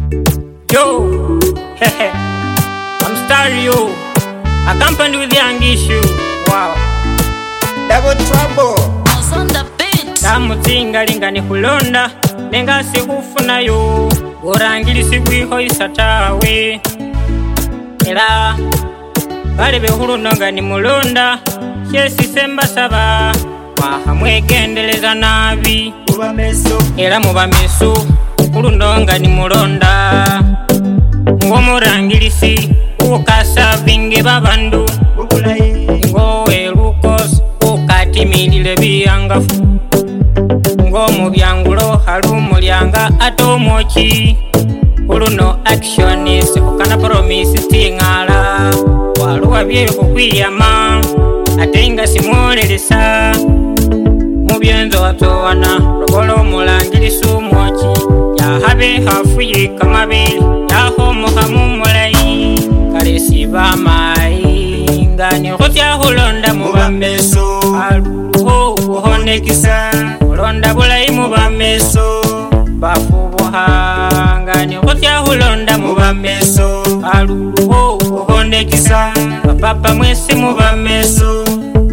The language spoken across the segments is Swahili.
Yo, I'm Stereo, accompanied with Young Issue. Wow. Double trouble. Tamutinga linga ni kulonda, nenga sikufuna yo. Gorangili sikwiho isatawe. Ela, bale behulu nonga ni mulonda. Shesi semba saba, wahamwegendeleza nabi. Ela mubameso, kulundonga ni mulonda. Ngomurangilisi, ukasa vinge babandu. Ngowe lukos, ukatimilile biyangafu. Ngomu byangulo, halumulyanga atomochi. Kuluno actionist, ukana promise stingala. Waluwa byeyo kukwiyama, atenga simolelesa. Mubyenzo watowana, rogolo mulangilisi umochi. Yahabe hafuye kamabili, yahomo hamumulai. Kalesi bamai, ngani khotya hulonda mubameso. Aluho uhonekisa, hulonda bulai mubameso. Bafubuha, ngani khotya hulonda mubameso. Aluho uhonekisa, bapapa mwesi mubameso.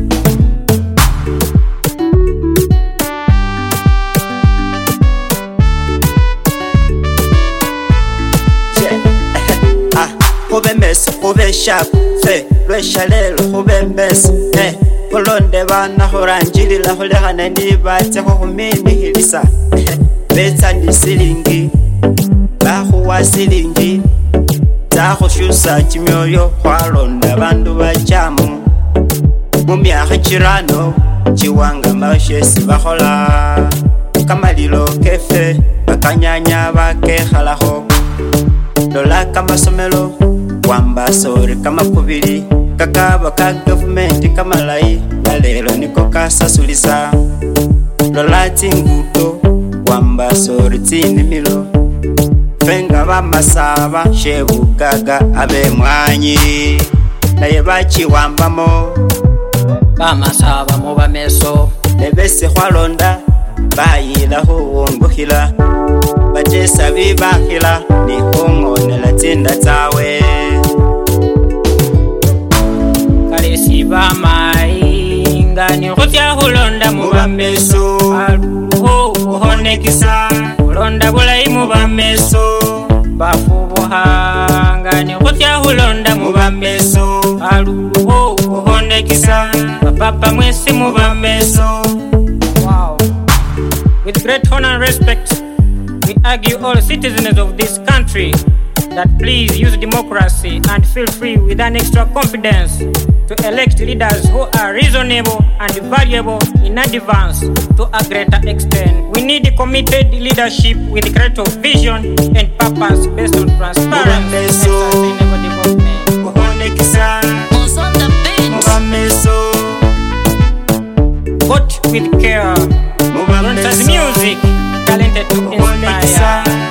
Hube mess, hube sharp, fe, lweshalelo, hube mess, kulonde bana horanjilila hulehane nibate humini hilisa, beta ni silingi, bahuwa silingi, tahushusa chimyoyo kwalonda bandu bajamu, mumyaha chirano, chiwanga mashesi bahola, kamalilo kefe, bakanyanya bakehalaho, dola kama somelo, wamba sori kama kubili, kakaba ka government kama lai, lalelo niko kasasulisa. Dola tinguto, wamba sori tini milo, fenga ba masaba, shebu gaga abe mwanyi, na yebachi wamba mo, ba masaba mo ba meso, nebese hwalonda, bayila huwonguhila, bajesa bibahila, ni hongonela tinda tawe. Kalesi bamai, ngani khotya hulonda mubameso. Aluho uhonekisa, hulonda bulai mubameso. Bafubuha, ngani khotya hulonda mubameso. Aluho uhonekisa, bapapa mwesi mubameso. Wow. With great honor and respect, we argue all citizens of this country that please use democracy and feel free with an extra confidence to elect leaders who are reasonable and valuable in advance to a greater extent. We need a committed leadership with greater vision and purpose based on transparency and sustainable development. Vote with care. Monsters Music, talented to inspire.